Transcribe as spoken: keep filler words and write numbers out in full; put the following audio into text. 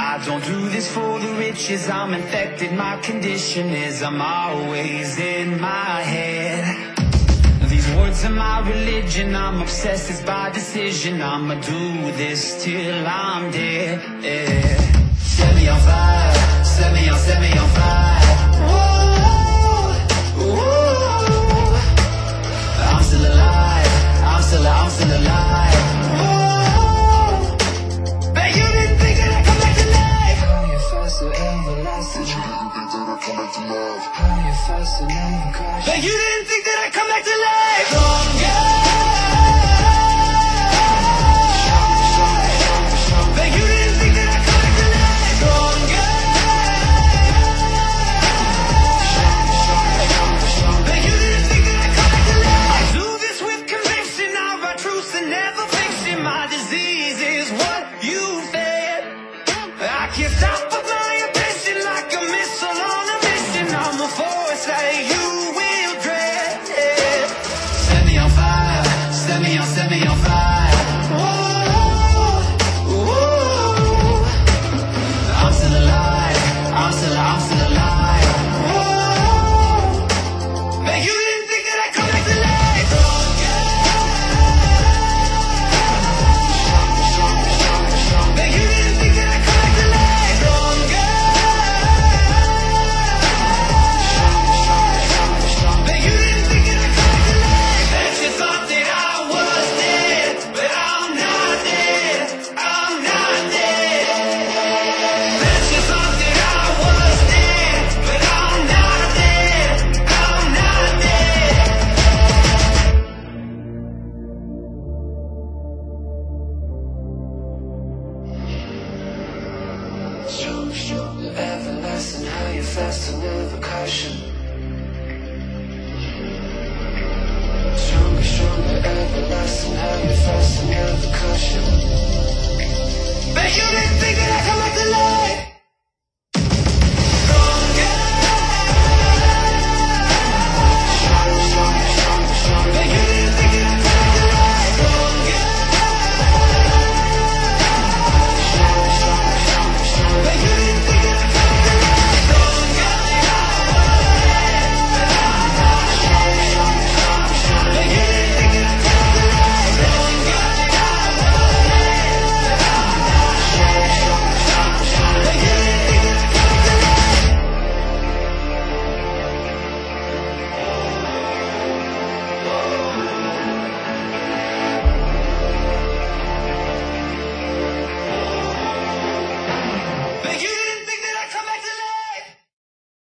I don't do this for the riches, I'm infected. My condition is I'm always in my head. These words are my religion, I'm obsessed, it's by decision. I'ma do this till I'm dead, yeah. Set me on fire, set me on, set me on fire. Whoa, whoa. I'm still alive, I'm still, I'm still alive. Whoa. Bet you didn't think that I'd come back to life. How you fast so everlasting? Bet you didn't think that I'd come back to life. How you fast and never crash? Bet you didn't think that I'd come back to life. Stronger. Bet you didn't think that I'd come back to life. Stronger. Bet you didn't think that I'd come back to life. I do this with conviction, I write truths and never fiction. My disease is what you fed. I can't stop with my ambition, like a missile on a mission. I'm a force that you will dread, yeah. Set me on fire, set me on, set me on fire. Whoa, whoa. I'm still alive, I'm still, I'm still alive. Whoa. Bet you didn't think that I'd come back to life. Bet you didn't think that I'd come back to life. Bet you didn't think that I'd come back to life. Bet you thought that I was dead, but I'm not dead, I'm not dead. Bet you thought that I was dead, but I'm not dead, I'm not dead. Strong, strong, everlasting, how you fast and never caution. Stronger, stronger, everlasting, how you fast and never caution. Bet you didn't think that I'd come back to life.